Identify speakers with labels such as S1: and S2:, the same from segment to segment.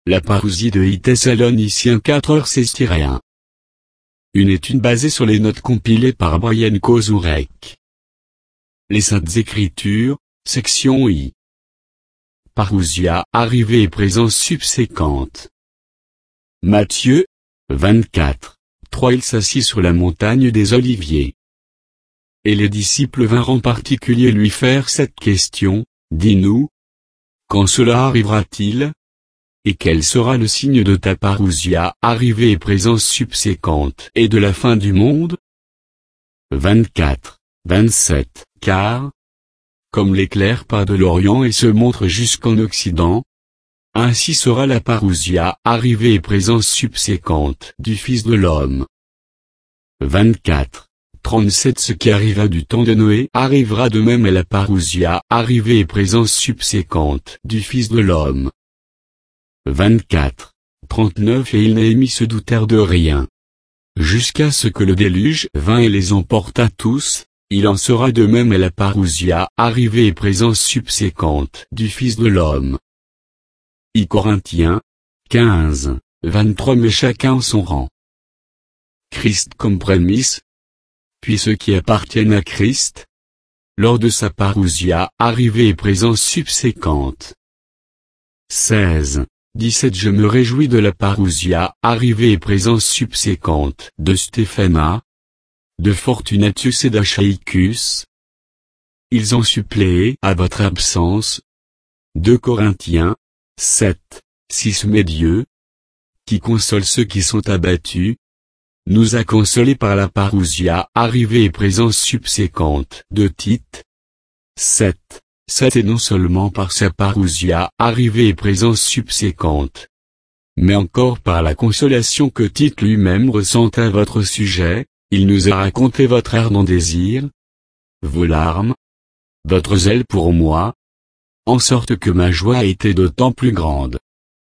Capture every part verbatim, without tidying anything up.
S1: La parousie de I Thessaloniciens quatre seize un. Une étude basée sur les notes compilées par Brian Kozurek. Les Saintes Écritures, section I. Parousia, arrivée et présence subséquente. Matthieu, vingt-quatre, trois Il s'assit sur la montagne des Oliviers. Et les disciples vinrent en particulier lui faire cette question, dis-nous, quand cela arrivera-t-il? Et quel sera le signe de ta parousia, arrivée et présence subséquente, et de la fin du monde? vingt-quatre, vingt-sept, car, comme l'éclair part de l'Orient et se montre jusqu'en Occident, ainsi sera la parousia, arrivée et présence subséquente, du Fils de l'homme. vingt-quatre, trente-sept Ce qui arriva du temps de Noé arrivera de même à la parousia, arrivée et présence subséquente, du Fils de l'homme. vingt-quatre, trente-neuf Et ils Néhémie se doutèrent de rien. Jusqu'à ce que le déluge vint et les emporta tous, il en sera de même à la parousia, arrivée et présence subséquente, du Fils de l'homme. I Corinthiens, quinze, vingt-trois Mais chacun en son rang. Christ comme prémisse. Puis ceux qui appartiennent à Christ, lors de sa parousia, arrivée et présence subséquente. seize, dix-sept Je me réjouis de la parousia, arrivée et présence subséquente, de Stéphana, de Fortunatus et d'Achaïcus. Ils ont suppléé à votre absence. deux Corinthiens, sept, six Mais Dieu, qui console ceux qui sont abattus, nous a consolés par la parousia, arrivée et présence subséquente, de Tite. sept, sept Et non seulement par sa parousia, arrivée et présence subséquente, mais encore par la consolation que Tite lui-même ressent à votre sujet, il nous a raconté votre ardent désir, vos larmes, votre zèle pour moi, en sorte que ma joie a été d'autant plus grande.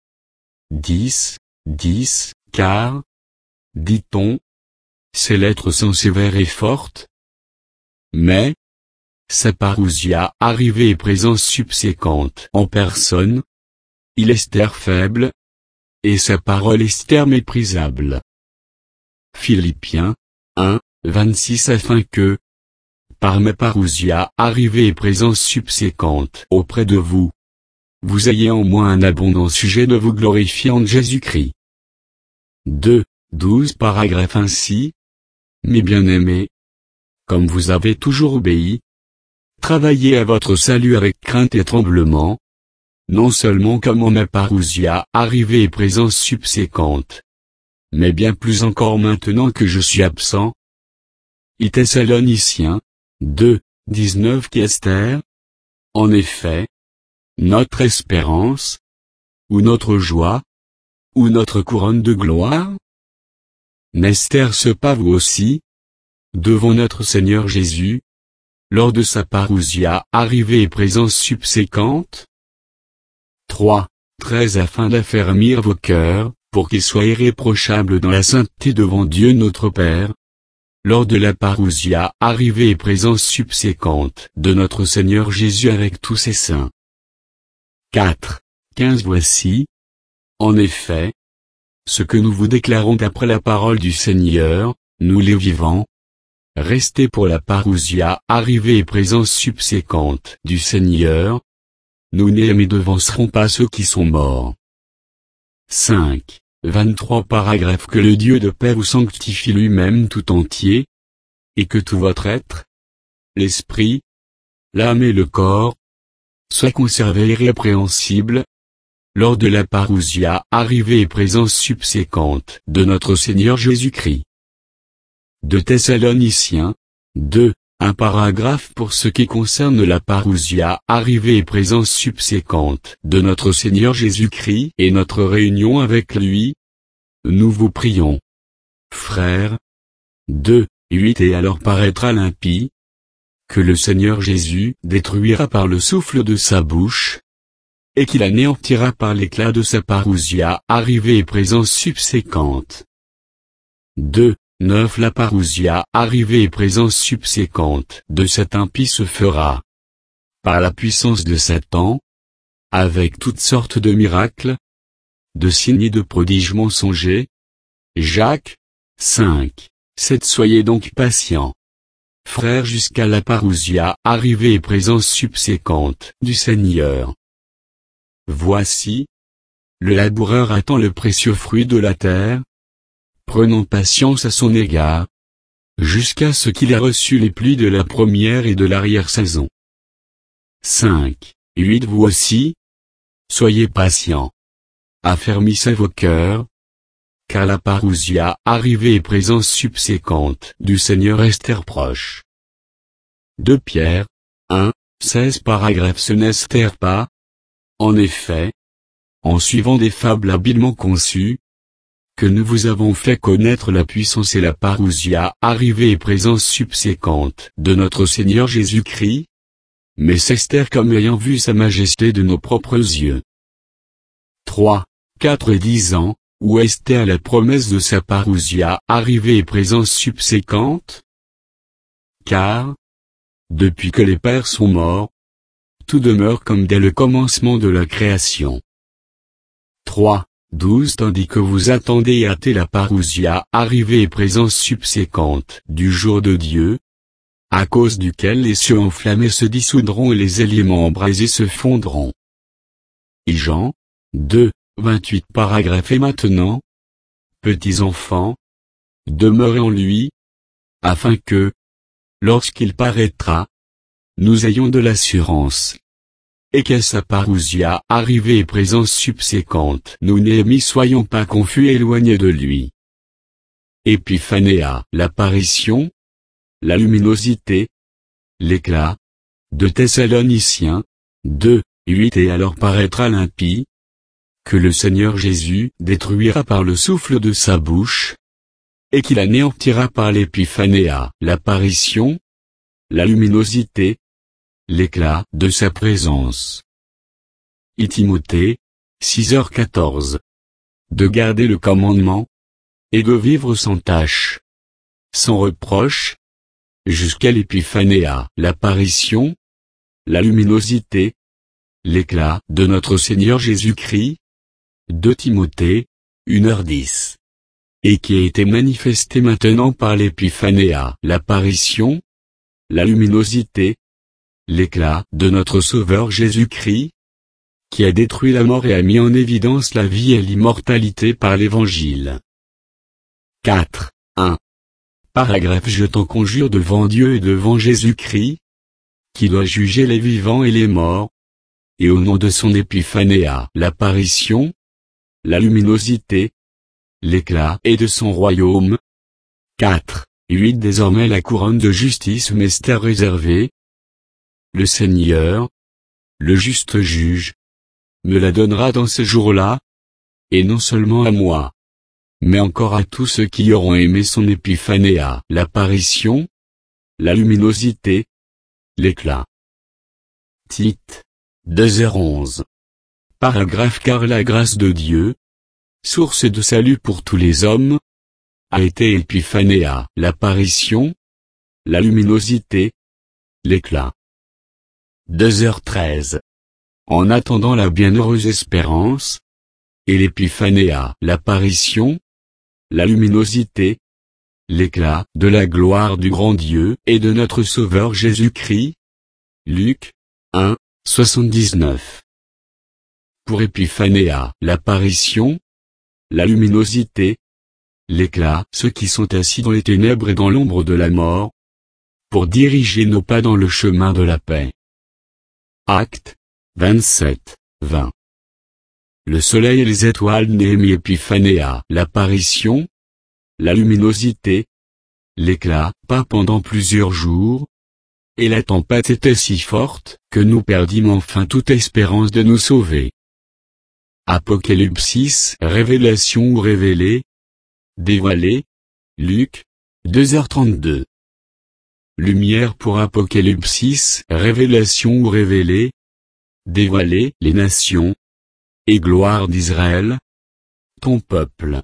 S1: dix, dix Car, dit-on, ces lettres sont sévères et fortes, mais, sa parousia, arrivée et présence subséquente en personne, il est faible, et sa parole est méprisable. Philippiens, un, vingt-six Afin que, par ma parousia, arrivée et présence subséquente auprès de vous, vous ayez en moi un abondant sujet de vous glorifier en Jésus-Christ. deux, douze Paragraphe Ainsi, mes bien-aimés, comme vous avez toujours obéi, travaillez à votre salut avec crainte et tremblement, non seulement comme en ma parousia, arrivée et présence subséquente, mais bien plus encore maintenant que je suis absent. I Thessaloniciens, deux, dix-neuf Qu'Esther, en effet, notre espérance, ou notre joie, ou notre couronne de gloire? N'est-ce pas vous aussi, devant notre Seigneur Jésus, lors de sa parousia, arrivée et présence subséquente? trois, treize Afin d'affermir vos cœurs, pour qu'ils soient irréprochables dans la sainteté devant Dieu notre Père, lors de la parousia, arrivée et présence subséquente, de notre Seigneur Jésus avec tous ses saints. quatre, quinze Voici, en effet, ce que nous vous déclarons d'après la parole du Seigneur, nous les vivants. Restez pour la parousia, arrivée et présence subséquente du Seigneur. Nous ne devancerons pas ceux qui sont morts. cinq, vingt-trois Paragraphe Que le Dieu de paix vous sanctifie lui-même tout entier, et que tout votre être, l'esprit, l'âme et le corps, soient conservés irrépréhensibles, lors de la parousia, arrivée et présence subséquente, de notre Seigneur Jésus-Christ. deux Thessaloniciens, deux, un paragraphe pour ce qui concerne la parousia, arrivée et présence subséquente, de notre Seigneur Jésus-Christ et notre réunion avec lui. Nous vous prions, frères. deux, huit Et alors paraîtra l'impie, que le Seigneur Jésus détruira par le souffle de sa bouche, et qu'il anéantira par l'éclat de sa parousia, arrivée et présence subséquente. deux, neuf La parousia, arrivée et présence subséquente, de cet impie se fera, par la puissance de Satan, avec toutes sortes de miracles, de signes et de prodiges mensongers. Jacques cinq, sept. Soyez donc patients, frères, jusqu'à la parousia, arrivée et présence subséquente du Seigneur. Voici, le laboureur attend le précieux fruit de la terre, prenant patience à son égard, jusqu'à ce qu'il ait reçu les pluies de la première et de l'arrière-saison. cinq, huit. Vous aussi, soyez patients, affermissez vos cœurs, car la parousia, arrivée et présence subséquente du Seigneur est proche. deux Pierre un, seize. Paragraphe. Ce n'est pas, en effet, en suivant des fables habilement conçues, que nous vous avons fait connaître la puissance et la parousia, arrivée et présence subséquente de notre Seigneur Jésus-Christ, mais c'est comme ayant vu sa majesté de nos propres yeux. trois, quatre et dix ans, où est la promesse de sa parousia, arrivée et présence subséquente? Car, depuis que les pères sont morts, tout demeure comme dès le commencement de la création. trois, douze. Tandis que vous attendez et hâtez la parousia, arrivée et présence subséquente du jour de Dieu, à cause duquel les cieux enflammés se dissoudront et les éléments embrasés se fondront. Jean deux, vingt-huit. Paragraphe. Et maintenant, petits enfants, demeurez en lui, afin que, lorsqu'il paraîtra, nous ayons de l'assurance, et qu'à sa parousia, arrivée et présence subséquente, nous n'y soyons pas confus et éloignés de lui. Épiphanéa, l'apparition, la luminosité, l'éclat, de Thessaloniciens deux, huit. Et alors paraîtra l'impie, que le Seigneur Jésus détruira par le souffle de sa bouche, et qu'il anéantira par l'épiphanéa, l'apparition, la luminosité, l'éclat de sa présence. Et Timothée, six heures quatorze. De garder le commandement, et de vivre sans tâche, sans reproche, jusqu'à l'épiphanéa, l'apparition, la luminosité, l'éclat de notre Seigneur Jésus-Christ. deux Timothée, une heure dix. Et qui a été manifesté maintenant par l'épiphanéa, l'apparition, la luminosité, l'éclat de notre Sauveur Jésus-Christ, qui a détruit la mort et a mis en évidence la vie et l'immortalité par l'Évangile. quatre, un. Paragraphe. Je t'en conjure devant Dieu et devant Jésus-Christ, qui doit juger les vivants et les morts, et au nom de son épiphanéa, l'apparition, la luminosité, l'éclat et de son royaume. quatre, huit. Désormais la couronne de justice m'est réservée. Le Seigneur, le juste juge, me la donnera dans ce jour-là, et non seulement à moi, mais encore à tous ceux qui auront aimé son épiphanéa, l'apparition, la luminosité, l'éclat. Tite, deux heures onze. Paragraphe. Car la grâce de Dieu, source de salut pour tous les hommes, a été épiphanéa, l'apparition, la luminosité, l'éclat. deux heures treize. En attendant la bienheureuse espérance, et l'épiphanéa, l'apparition, la luminosité, l'éclat de la gloire du grand Dieu et de notre Sauveur Jésus-Christ. Luc un, soixante-dix-neuf. Pour épiphanéa, l'apparition, la luminosité, l'éclat, ceux qui sont assis dans les ténèbres et dans l'ombre de la mort, pour diriger nos pas dans le chemin de la paix. Actes vingt-sept, vingt. Le soleil et les étoiles Néhémie épiphanéa, l'apparition, la luminosité, l'éclat, pas pendant plusieurs jours, et la tempête était si forte, que nous perdîmes enfin toute espérance de nous sauver. Apocalypse six, révélation ou révélé, dévoilé, Luc, deux heures trente-deux. Lumière pour Apocalypse six, révélation ou révélé, dévoilé, les nations, et gloire d'Israël, ton peuple.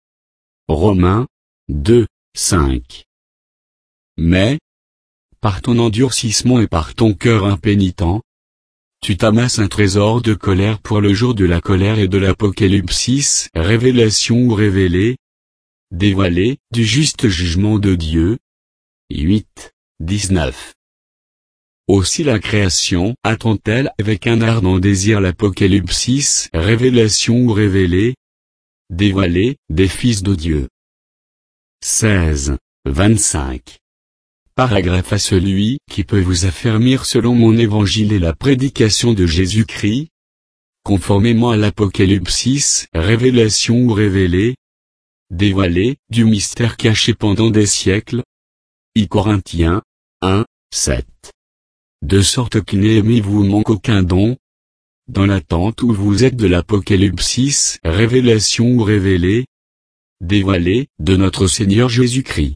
S1: Romains, deux, cinq. Mais, par ton endurcissement et par ton cœur impénitent, tu t'amasses un trésor de colère pour le jour de la colère et de l'Apocalypse six, révélation ou révélée, dévoilée, du juste jugement de Dieu. huit, dix-neuf. Aussi la création attend-elle avec un ardent désir l'Apocalypse six, révélation ou révélée, dévoilée, des fils de Dieu. seize, vingt-cinq. Paragraphe à celui qui peut vous affermir selon mon évangile et la prédication de Jésus-Christ, conformément à l'Apocalypse six, révélation ou révélée, dévoilée, du mystère caché pendant des siècles. I Corinthiens un, sept. De sorte qu'il ne vous manque aucun don, dans l'attente où vous êtes de l'Apocalypse six, révélation ou révélée, dévoilée, de notre Seigneur Jésus-Christ.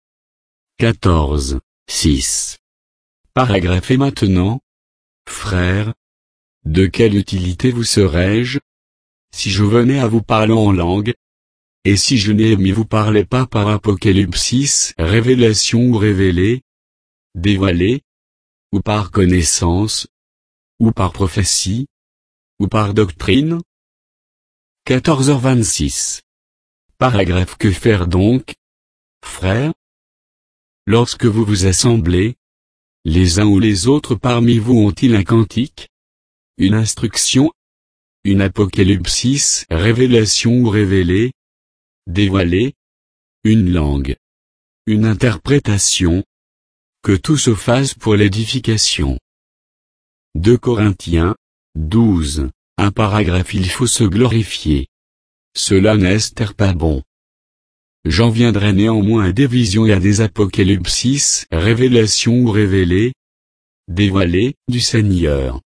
S1: quatorze, six. Paragraphe et maintenant, frères, de quelle utilité vous serais-je, si je venais à vous parler en langue, et si je n'aimais vous parler pas par Apocalypse six, révélation ou révélée, dévoilée, ou par connaissance, ou par prophétie, ou par doctrine? quatorze heures vingt-six. Paragraphe que faire donc, frères? Lorsque vous vous assemblez, les uns ou les autres parmi vous ont-ils un cantique, une instruction, une Apocalypse six, révélation ou révélée, dévoilée, une langue, une interprétation, que tout se fasse pour l'édification. deux Corinthiens douze, un paragraphe. Il faut se glorifier. Cela n'est pas bon. J'en viendrai néanmoins à des visions et à des Apocalypse six, révélation ou révélée, dévoilée, du Seigneur.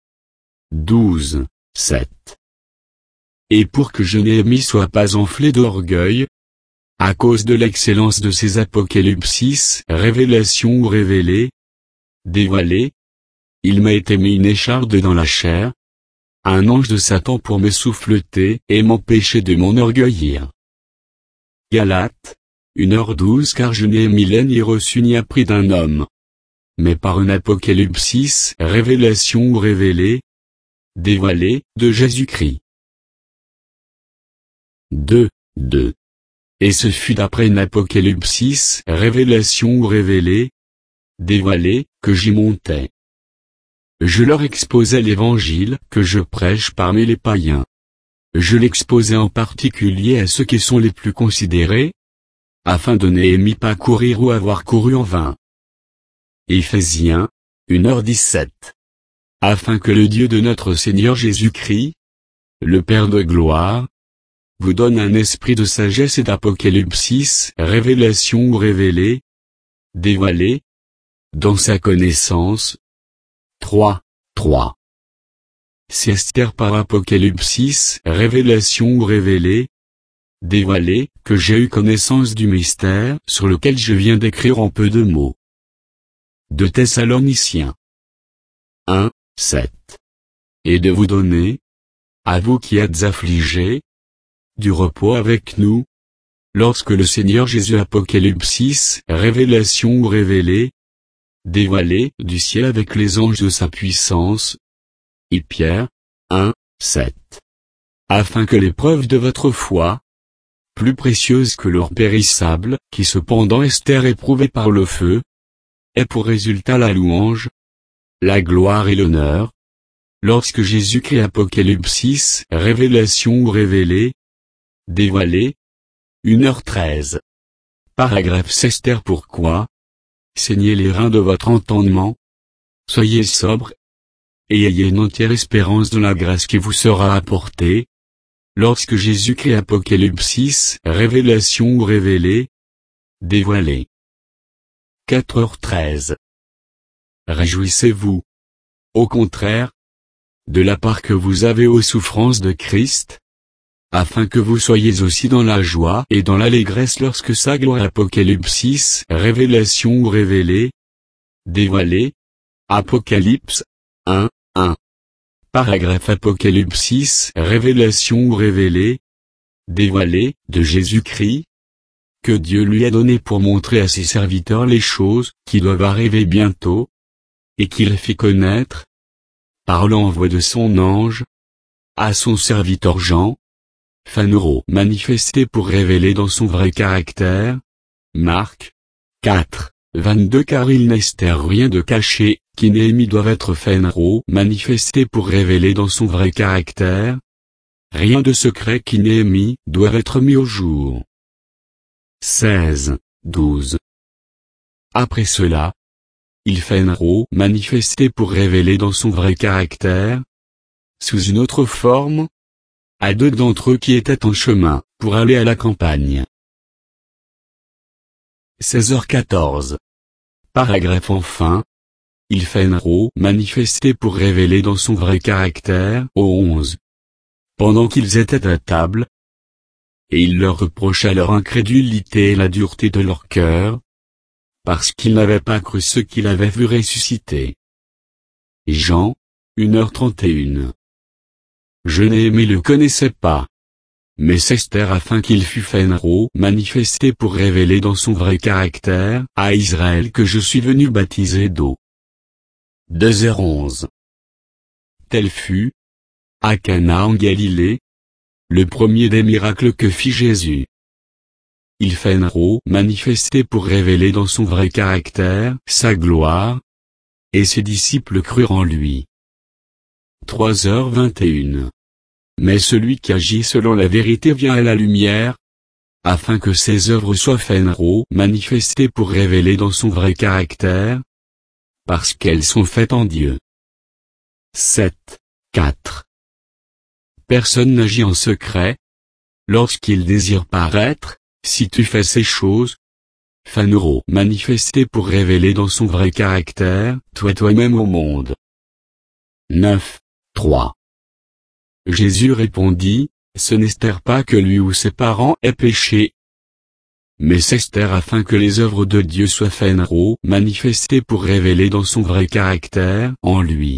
S1: douze, sept. Et pour que je n'aimie soit pas enflé d'orgueil, à cause de l'excellence de ces Apocalypse six, révélation ou révélée, dévoilée, il m'a été mis une écharde dans la chair, un ange de Satan pour me souffleter et m'empêcher de m'enorgueillir. Galates, une heure douze. Car je n'ai mis ni reçu ni appris d'un homme, mais par un Apocalypse six, révélation ou révélée, dévoilée, de Jésus-Christ. deux, deux. Et ce fut d'après une Apocalypse six, révélation ou révélée, dévoilée, que j'y montais. Je leur exposais l'évangile que je prêche parmi les païens. Je l'exposais en particulier à ceux qui sont les plus considérés, afin de n'aimer pas courir ou avoir couru en vain. Éphésiens, une heure dix-sept. Afin que le Dieu de notre Seigneur Jésus-Christ, le Père de gloire, vous donne un esprit de sagesse et d'Apocalypse six, révélation ou révélée, dévoilée, dans sa connaissance. trois, trois. C'est Esther par Apocalypse six, révélation ou révélée, dévoilée, que j'ai eu connaissance du mystère sur lequel je viens d'écrire en peu de mots. deux Thessaloniciens un, sept. Et de vous donner, à vous qui êtes affligés, du repos avec nous, lorsque le Seigneur Jésus Apocalypse six, révélation ou révélée, dévoilée du ciel avec les anges de sa puissance. I Pierre, un, sept. Afin que l'épreuve de votre foi, plus précieuse que l'or périssable, qui cependant est éprouvée par le feu, ait pour résultat la louange, la gloire et l'honneur, lorsque Jésus-Christ Apocalypse six, révélation ou révélée, dévoilée. une heure treize. Paragraphe Esther. Pourquoi? Saignez les reins de votre entendement. Soyez sobre. Et ayez une entière espérance dans la grâce qui vous sera apportée, lorsque Jésus-Christ Apocalypse six, révélation ou révélée, dévoilée. quatre heures treize. Réjouissez-vous. Au contraire, de la part que vous avez aux souffrances de Christ, afin que vous soyez aussi dans la joie et dans l'allégresse lorsque sa gloire. Apocalypse six, révélation ou révélée, dévoilée. Apocalypse un, un. Paragraphe Apocalypse six, révélation ou révélée, dévoilée, de Jésus-Christ, que Dieu lui a donné pour montrer à ses serviteurs les choses qui doivent arriver bientôt, et qu'il fit connaître, par l'envoi de son ange, à son serviteur Jean, Phanéro manifesté pour révéler dans son vrai caractère. Marc quatre, vingt-deux Car il n'est rien de caché, qui Néhémie doivent être Phanéro manifesté pour révéler dans son vrai caractère. Rien de secret qui Néhémie doivent être mis au jour. seize, douze. Après cela, il Phanéro manifesté pour révéler dans son vrai caractère, sous une autre forme, à deux d'entre eux qui étaient en chemin, pour aller à la campagne. seize heures quatorze. Paragraphe enfin. Il Phanéro manifesté pour révéler dans son vrai caractère, au onze. Pendant qu'ils étaient à table, et il leur reprocha leur incrédulité et la dureté de leur cœur, parce qu'ils n'avaient pas cru ce qu'il avait vu ressusciter. Jean, une heure trente et une. Je Néhémie le connaissais pas. Mais Esther afin qu'il fût Phanéro manifesté pour révéler dans son vrai caractère, à Israël que je suis venu baptiser d'eau. deux heures onze. Tel fut, à Cana en Galilée, le premier des miracles que fit Jésus. Il Phanéro manifesté pour révéler dans son vrai caractère, sa gloire, et ses disciples crurent en lui. trois heures vingt et une. Mais celui qui agit selon la vérité vient à la lumière, afin que ses œuvres soient Phanéro manifestées pour révéler dans son vrai caractère, parce qu'elles sont faites en Dieu. sept, quatre. Personne n'agit en secret, lorsqu'il désire paraître, si tu fais ces choses, Phanéro manifesté pour révéler dans son vrai caractère, toi toi-même au monde. neuf, trois. Jésus répondit, ce n'est pas que lui ou ses parents aient péché, mais c'est afin que les œuvres de Dieu soient Phanéro manifestées pour révéler dans son vrai caractère en lui.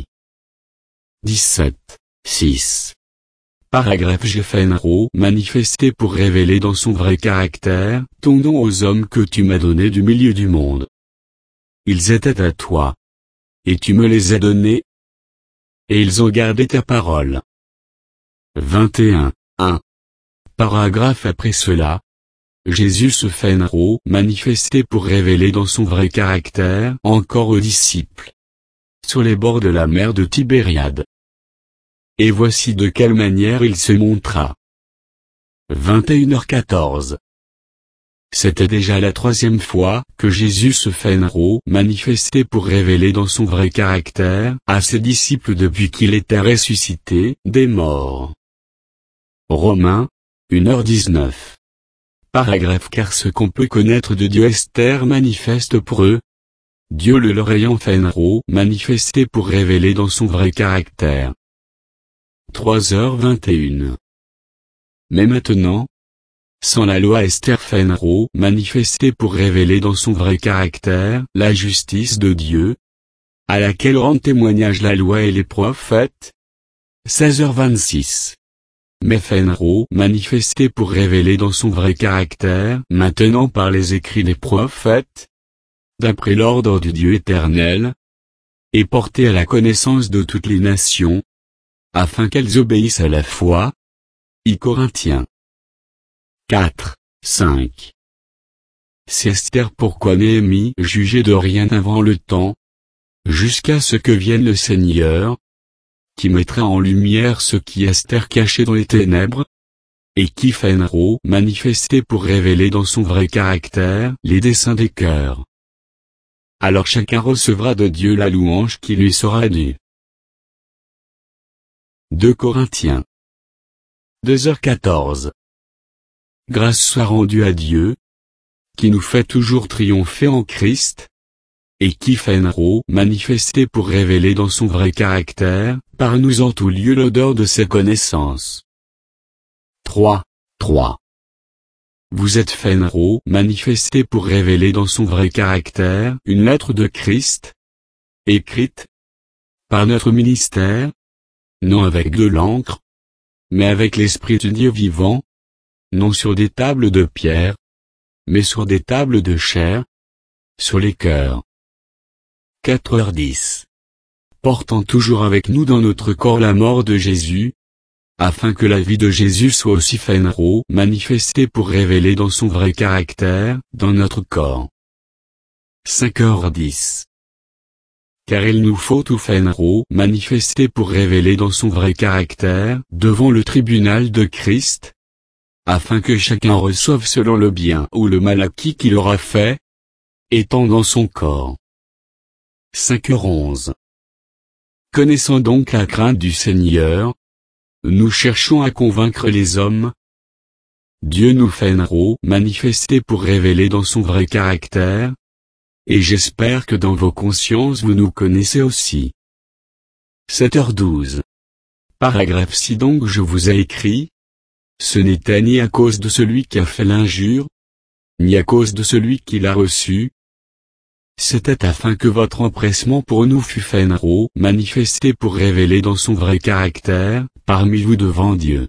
S1: dix-sept, six. Paragraphe G. Phanéro manifesté pour révéler dans son vrai caractère ton don aux hommes que tu m'as donnés du milieu du monde. Ils étaient à toi, et tu me les as donnés, et ils ont gardé ta parole. vingt et un, un. Paragraphe après cela, Jésus se Phanéro manifesté pour révéler dans son vrai caractère encore aux disciples, sur les bords de la mer de Tibériade. Et voici de quelle manière il se montra. vingt et une heures quatorze. C'était déjà la troisième fois que Jésus se Phanéro manifesté pour révéler dans son vrai caractère à ses disciples depuis qu'il était ressuscité des morts. Romains, une heure dix-neuf. Paragraphe Car ce qu'on peut connaître de Dieu Esther manifeste pour eux, Dieu le leur ayant Phanéro manifesté pour révéler dans son vrai caractère. trois heures vingt et une. Mais maintenant, sans la loi Esther Phanéro manifesté pour révéler dans son vrai caractère la justice de Dieu, à laquelle rendent témoignage la loi et les prophètes. seize heures vingt-six. Mais Phanéro manifesté pour révéler dans son vrai caractère maintenant par les écrits des prophètes, d'après l'ordre du Dieu éternel, et porté à la connaissance de toutes les nations, afin qu'elles obéissent à la foi. I Corinthiens quatre, cinq. C'est Esther pourquoi Néhémie jugeait de rien avant le temps, jusqu'à ce que vienne le Seigneur, qui mettra en lumière ce qui Esther cachait dans les ténèbres, et qui Phanéro manifesté pour révéler dans son vrai caractère les desseins des cœurs. Alors chacun recevra de Dieu la louange qui lui sera due. deux Corinthiens deux heures quatorze. Grâce soit rendue à Dieu, qui nous fait toujours triompher en Christ, et qui Phanéro manifesté pour révéler dans son vrai caractère, par nous en tout lieu l'odeur de ses connaissances. trois, trois. Vous êtes Phanéro manifesté pour révéler dans son vrai caractère une lettre de Christ, écrite par notre ministère, non avec de l'encre, mais avec l'Esprit du Dieu vivant, non sur des tables de pierre, mais sur des tables de chair, sur les cœurs. quatre heures dix. portant toujours avec nous dans notre corps la mort de Jésus, afin que la vie de Jésus soit aussi Phénaro manifestée pour révéler dans son vrai caractère, dans notre corps. cinq heures dix. Car il nous faut tout Phénaro manifester pour révéler dans son vrai caractère, devant le tribunal de Christ, afin que chacun reçoive selon le bien ou le mal acquis qu'il aura fait, étant dans son corps. cinq heures onze. Connaissant donc la crainte du Seigneur, nous cherchons à convaincre les hommes. Dieu nous Phénaro manifester pour révéler dans son vrai caractère, et j'espère que dans vos consciences vous nous connaissez aussi. sept heures douze. Paragraphe si donc je vous ai écrit, ce n'était ni à cause de celui qui a fait l'injure, ni à cause de celui qui l'a reçu. C'était afin que votre empressement pour nous fût Phénaro manifesté pour révéler dans son vrai caractère, parmi vous devant Dieu.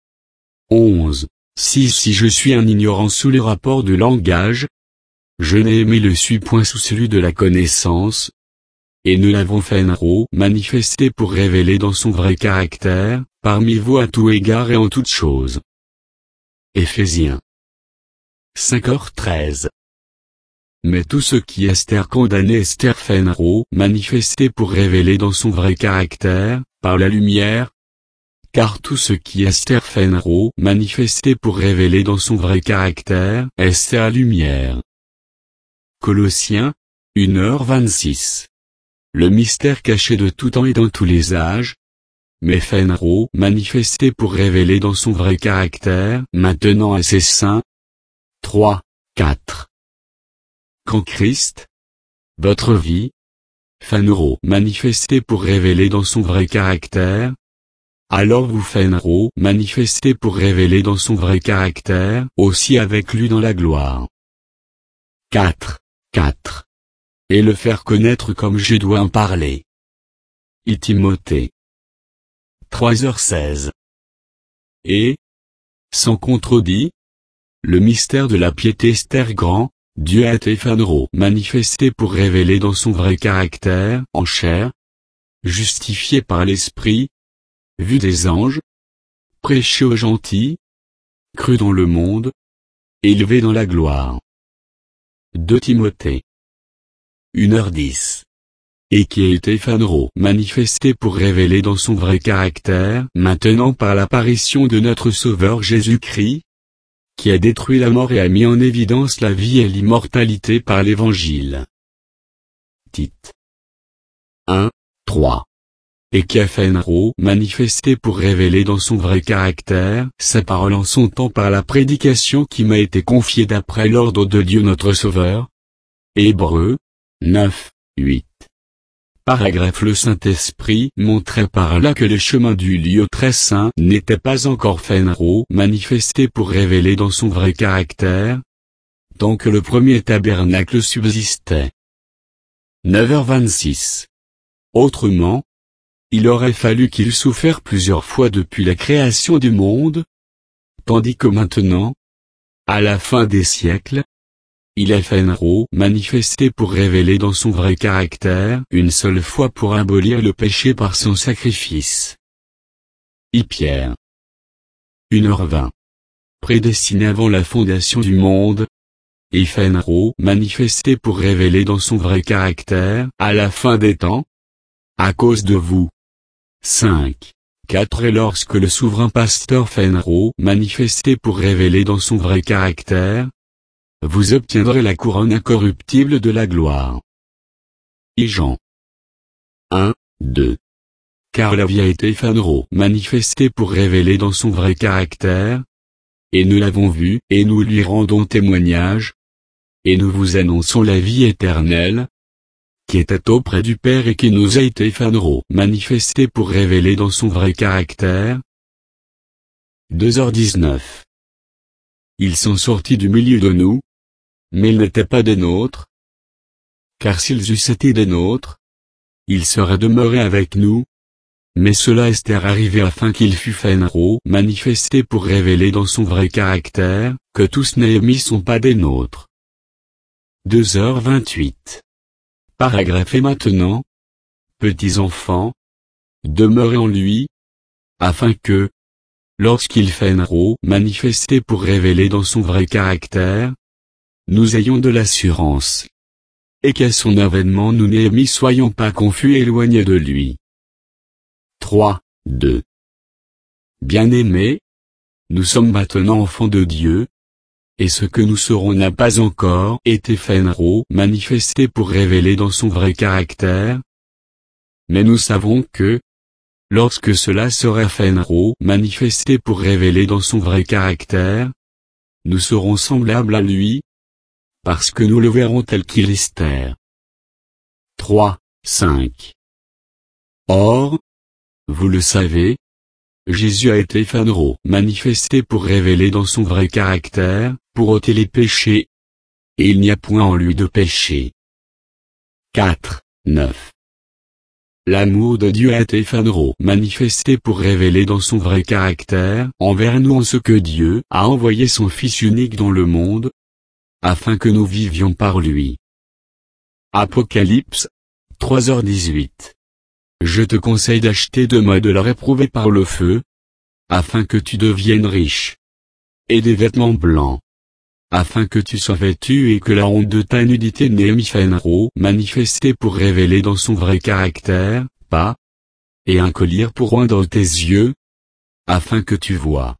S1: onze. Si si je suis un ignorant sous les rapports de langage, je n'ai aimé le suis point sous celui de la connaissance, et nous l'avons Phénaro manifesté pour révéler dans son vrai caractère, parmi vous à tout égard et en toutes choses. Éphésiens. cinq heures treize. Mais tout ce qui Esther condamné Esther Phénaro manifesté pour révéler dans son vrai caractère, par la lumière, car tout ce qui Esther Phénaro manifesté pour révéler dans son vrai caractère, est la lumière. Colossiens, une heure vingt-six. Le mystère caché de tout temps et dans tous les âges, mais Phénaro manifesté pour révéler dans son vrai caractère, maintenant à ses saints. trois, quatre. Quand Christ, votre vie, Phénaro manifesté pour révéler dans son vrai caractère, alors vous Phénaro manifesté pour révéler dans son vrai caractère, aussi avec lui dans la gloire. quatre, quatre. Et le faire connaître comme je dois en parler. I Timothée. trois heures seize. Et, sans contredit, le mystère de la piété Esther grand, Dieu a été Phénaro manifesté pour révéler dans son vrai caractère, en chair, justifié par l'Esprit, vu des anges, prêché aux gentils, cru dans le monde, élevé dans la gloire. deux Timothée. une heure dix. Et qui a été Phénaro manifesté pour révéler dans son vrai caractère, maintenant par l'apparition de notre Sauveur Jésus-Christ, qui a détruit la mort et a mis en évidence la vie et l'immortalité par l'Évangile. Tite. un, trois. Et qui a Phénaro manifesté pour révéler dans son vrai caractère, sa parole en son temps par la prédication qui m'a été confiée d'après l'ordre de Dieu notre Sauveur. Hébreux, neuf, huit. Paragraphe le Saint-Esprit montrait par là que le chemin du lieu très saint n'était pas encore Phénaro manifesté pour révéler dans son vrai caractère, tant que le premier tabernacle subsistait. neuf heures vingt-six. Autrement, il aurait fallu qu'il souffert plusieurs fois depuis la création du monde, tandis que maintenant, à la fin des siècles, il a Phénaro manifesté pour révéler dans son vrai caractère une seule fois pour abolir le péché par son sacrifice. I Pierre. une heure vingt. Prédestiné avant la fondation du monde, et Phénaro manifesté pour révéler dans son vrai caractère, à la fin des temps, à cause de vous. cinq, quatre. Et lorsque le souverain pasteur Phénaro manifesté pour révéler dans son vrai caractère, vous obtiendrez la couronne incorruptible de la gloire. I Jean. un, deux. Car la vie a été Phénaro manifesté pour révéler dans son vrai caractère, et nous l'avons vu, et nous lui rendons témoignage, et nous vous annonçons la vie éternelle, qui était auprès du Père et qui nous a été Phénaro manifesté pour révéler dans son vrai caractère. deux heures dix-neuf. Ils sont sortis du milieu de nous, mais ils n'étaient pas des nôtres. Car s'ils eussent été des nôtres, ils seraient demeurés avec nous. Mais cela est arrivé afin qu'il fût Phénaro manifesté pour révéler dans son vrai caractère, que tous Néhémie sont pas des nôtres. deux heures vingt-huit. Paragraphe et maintenant, petits enfants, demeurez en lui, afin que, lorsqu'il viendra manifester pour révéler dans son vrai caractère, nous ayons de l'assurance. Et qu'à son avènement nous n'y soyons pas confus et éloignés de lui. trois, deux. Bien-aimés, nous sommes maintenant enfants de Dieu, et ce que nous serons n'a pas encore été viendra manifesté pour révéler dans son vrai caractère. Mais nous savons que, lorsque cela sera viendra manifesté pour révéler dans son vrai caractère, nous serons semblables à lui, parce que nous le verrons tel qu'il est. trois, cinq. Or, vous le savez, Jésus a été viendra manifesté pour révéler dans son vrai caractère, pour ôter les péchés, et il n'y a point en lui de péché. quatre, neuf. L'amour de Dieu a été viendra manifesté pour révéler dans son vrai caractère envers nous en ce que Dieu a envoyé son Fils unique dans le monde, afin que nous vivions par lui. Apocalypse, trois heures dix-huit. Je te conseille d'acheter de moi de l'or éprouvé par le feu, afin que tu deviennes riche, et des vêtements blancs, afin que tu sois vêtu et que la honte de ta nudité n'ait viendra manifestée pour révéler dans son vrai caractère, pas, et un collier pour oindre tes yeux, afin que tu vois.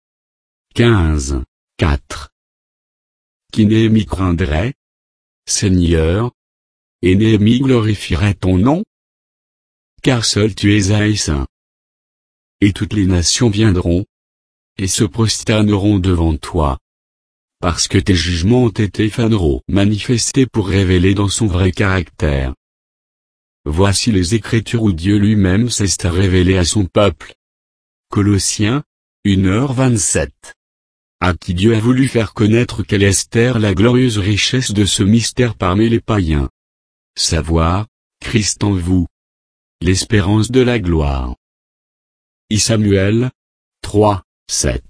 S1: quinze, quatre. Qui Néhémie craindrait, Seigneur, et Néhémie glorifierait ton nom? Car seul tu es un et saint. Et toutes les nations viendront, et se prosterneront devant toi. Parce que tes jugements ont été viendra manifestés pour révéler dans son vrai caractère. Voici les Écritures où Dieu lui-même s'est révélé à son peuple. Colossiens, une heure vingt-sept. À qui Dieu a voulu faire connaître quelle est la glorieuse richesse de ce mystère parmi les païens. Savoir, Christ en vous. L'espérance de la gloire. I Samuel, trois, sept.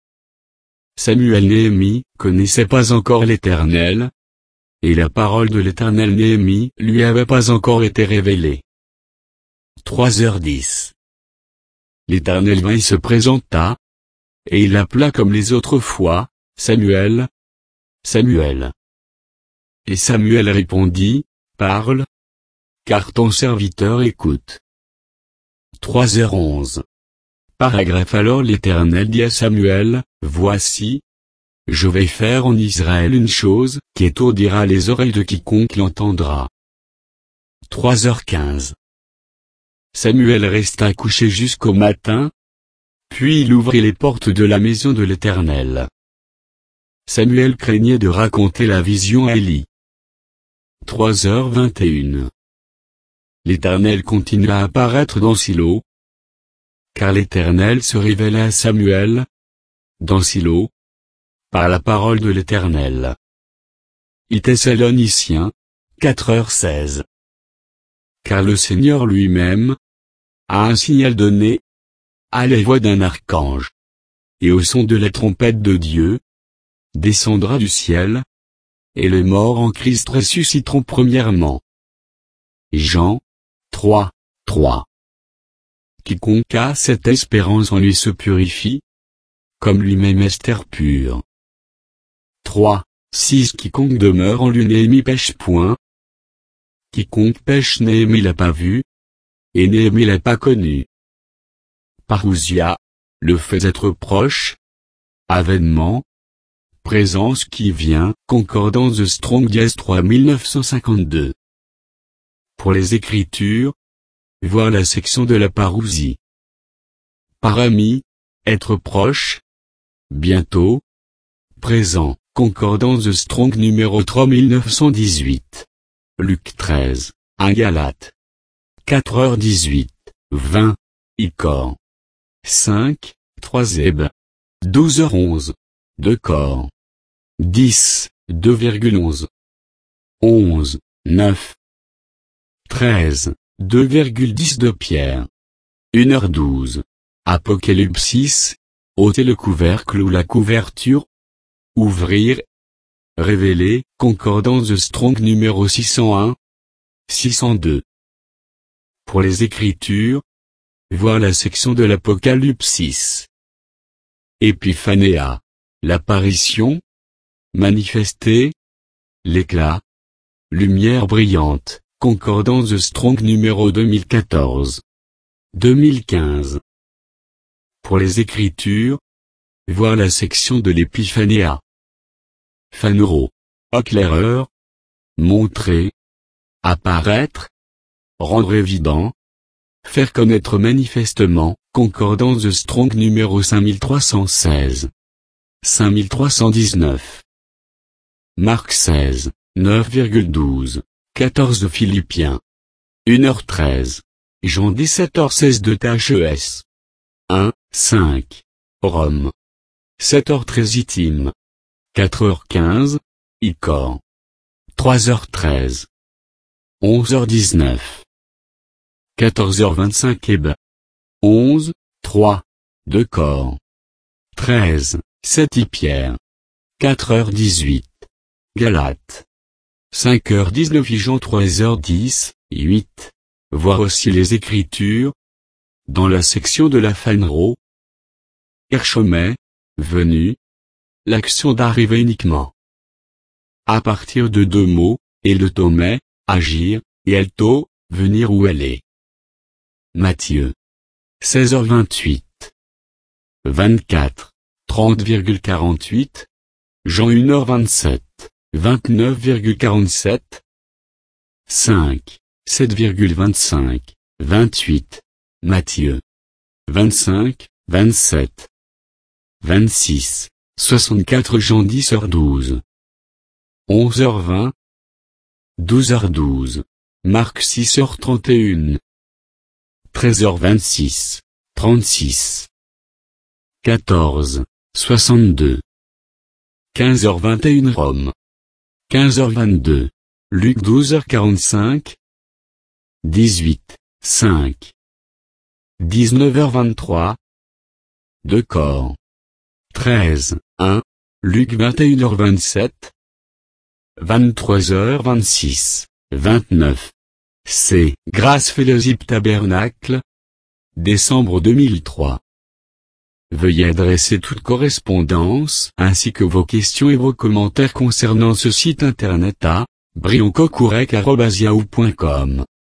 S1: Samuel Néhémie connaissait pas encore l'Éternel, et la parole de l'Éternel Néhémie lui avait pas encore été révélée. trois heures dix. L'Éternel vint et se présenta, et il l'appela comme les autres fois, Samuel, Samuel. Et Samuel répondit, parle, car ton serviteur écoute. trois heures onze. Paragraphe. Alors l'Éternel dit à Samuel, voici, je vais faire en Israël une chose qui étourdira les oreilles de quiconque l'entendra. trois heures quinze. Samuel resta couché jusqu'au matin, puis il ouvrit les portes de la maison de l'Éternel. Samuel craignait de raconter la vision à Élie. trois heures vingt et une. L'Éternel continua à apparaître dans Silo, car l'Éternel se révéla à Samuel, dans Silo, par la parole de l'Éternel. I Thessaloniciens, quatre heures seize. Car le Seigneur lui-même a un signal donné, à la voix d'un archange, et au son de la trompette de Dieu, descendra du ciel, et les morts en Christ ressusciteront premièrement. Jean, trois, trois. Quiconque a cette espérance en lui se purifie, comme lui-même est pur. trois, six. Quiconque demeure en lui Néhémie pêche point. Quiconque pêche Néhémie l'a pas vu, et Néhémie l'a pas connu. Parousia, le fait d'être proche. Avènement. Présence qui vient, concordance de Strong Dièse trois mille neuf cent cinquante-deux. Pour les Écritures, voir la section de la parousie. Parami, être proche. Bientôt. Présent, concordance de Strong numéro trois mille neuf cent dix-huit. Luc treize, un Galates. quatre heures dix-huit, vingt, Icor. cinq, trois Zeb. douze heures onze, deux Cor. dix, deux virgule onze. onze, neuf. treize, deux virgule dix de Pierre. une heure douze. Apocalypse, ôter le couvercle ou la couverture. Ouvrir. Révéler, concordance de Strong numéro six cent un. six cent deux. Pour les Écritures, voir la section de l'Apocalypse. Épiphanéa, l'apparition, manifester, l'éclat, lumière brillante, concordance de Strong numéro deux mille quatorze. deux mille quinze. Pour les Écritures, voir la section de l'Épiphanéa. Phaneuro, éclaireur, montrer, apparaître, rendre évident, faire connaître manifestement, concordance de Strong numéro cinq mille trois cent seize. cinq mille trois cent dix-neuf. Marc seize, neuf virgule douze, quatorze de Philippiens. une heure treize. Jean dix-sept heures seize de T H E S. un, cinq. Rome. sept heures treize Itim. quatre heures quinze. Icor. trois heures treize. onze heures dix-neuf. quatorze heures vingt-cinq Eb. onze, trois. De Cor. treize, sept Pierre. quatre heures dix-huit. Galates. cinq heures dix-neuf Jean trois heures dix, huit. Voir aussi les Écritures. Dans la section de la Phaneuro. Erchomai, venu. L'action d'arriver uniquement. À partir de deux mots, et le tomai, agir, et elto, venir ou aller. Matthieu. seize heures vingt-huit. vingt-quatre, trente virgule quarante-huit. Jean une heure vingt-sept, vingt-neuf virgule quarante-sept. cinq, sept virgule vingt-cinq, vingt-huit. Matthieu. vingt-cinq, vingt-sept. vingt-six, soixante-quatre Jean dix heures douze. onze heures vingt. douze heures douze. Marc six heures trente et un. treize heures vingt-six, trente-six. quatorze, soixante-deux. quinze heures vingt et un Rome. quinze heures vingt-deux. Luc douze heures quarante-cinq. dix-huit, cinq. dix-neuf heures vingt-trois. De Cor. treize, un. Luc vingt et une heures vingt-sept. vingt-trois heures vingt-six, vingt-neuf. C. Grace Fellowship Tabernacle. Décembre deux mille trois. Veuillez adresser toute correspondance, ainsi que vos questions et vos commentaires concernant ce site internet à brioncocourec arobase yahoo point com.